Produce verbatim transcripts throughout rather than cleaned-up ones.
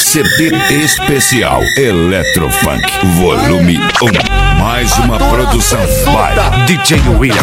C D especial Eletrofunk Volume um. Mais uma produção by D J William.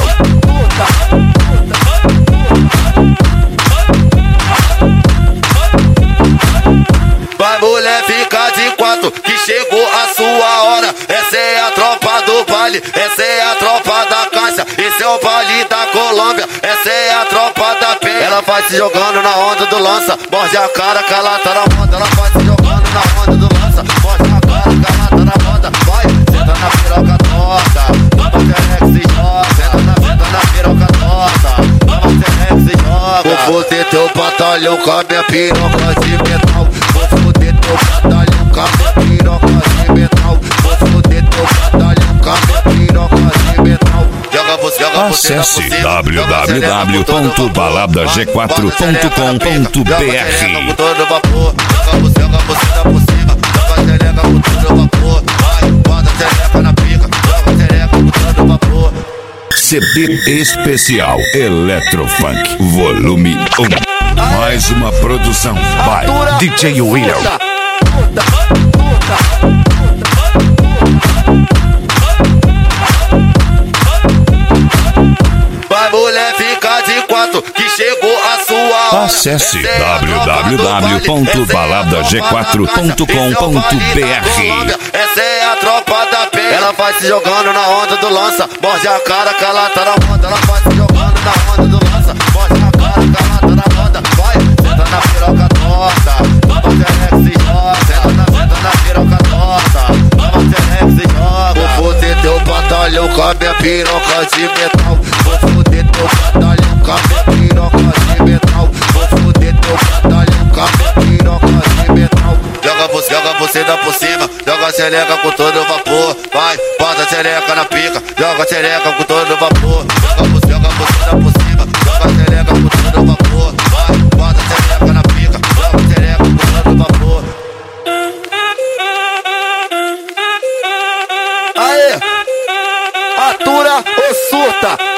Vai mulher, fica de quatro, que chegou a sua hora. Essa é a tropa do baile, essa é a tropa da caixa. Esse é o baile da Colômbia, essa é a tropa da penha. Ela vai se jogando na onda do lança, morde a cara que ela tá na onda. Ela vai se jogando na onda do lança, morde a cara que ela tá na onda. Vai, senta na piroca torta, vamos ter que se joga. Senta na, senta na piroca torta, vamos ter que se joga. Vou foder teu batalhão com a minha piroca de metal. Vou foder teu batalhão com a minha piroca de metal. Vou foder teu batalhão com a minha piroca de metal. Joga você, joga você. Acesse w w w ponto balada g quatro ponto com ponto b r. Joga todo vapor, joga você, joga você da por cima. Joga tereca com todo vapor. Vai, bota tereca na pica. Joga tereca com todo vapor. C D especial Eletrofunk Volume um. Mais uma produção by D J William. Vai mulher, fica de quatro, que chegou a sua hora. Acesse w w w ponto balada g quatro ponto com ponto b r. Essa é a tropa da penha. Ela vai se jogando na onda do lança, morde a cara que ela tá na onda. Ela vai se jogando na onda do lança, morde a cara que ela tá na onda. Vai, senta na piroca torta, vamos ter que se joga. Senta na, senta na piroca torta, vamos ter que se joga. Vou foder teu batalhão com a minha piroca de metal. Vou foder teu batalhão com a minha piroca de metal. Vou foder teu batalhão com a minha piroca de metal. Joga você, joga você da por cima. Joga a xereca com todo vapor. Vai, bota a xereca na pica. Joga a xereca com todo vapor. Joga você, joga você da por cima. Joga a xereca com todo vapor. Vai, bota a xereca na pica. Joga a xereca com todo vapor. Aê! Atura ou surta?